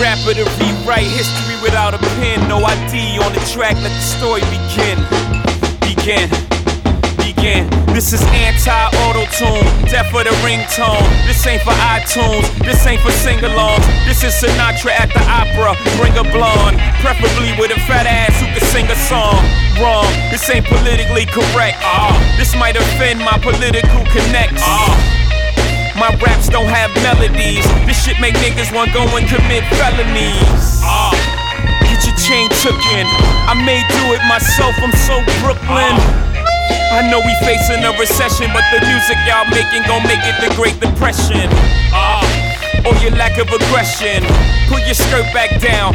rapper to rewrite history without a pen. No ID on the track, let the story begin. This is anti-auto-tune, death for the ringtone. This ain't for iTunes, this ain't for sing-alongs. This is Sinatra at the opera, bring a blonde, preferably with a fat ass who can sing a song. Wrong, this ain't politically correct. This might offend my political connects. My raps don't have melodies. This shit make niggas want go and commit felonies. Get your chain took in. I may do it myself, I'm so Brooklyn. I know we facing a recession, but the music y'all making gon' make it the Great Depression. Or your lack of aggression. Pull your skirt back down,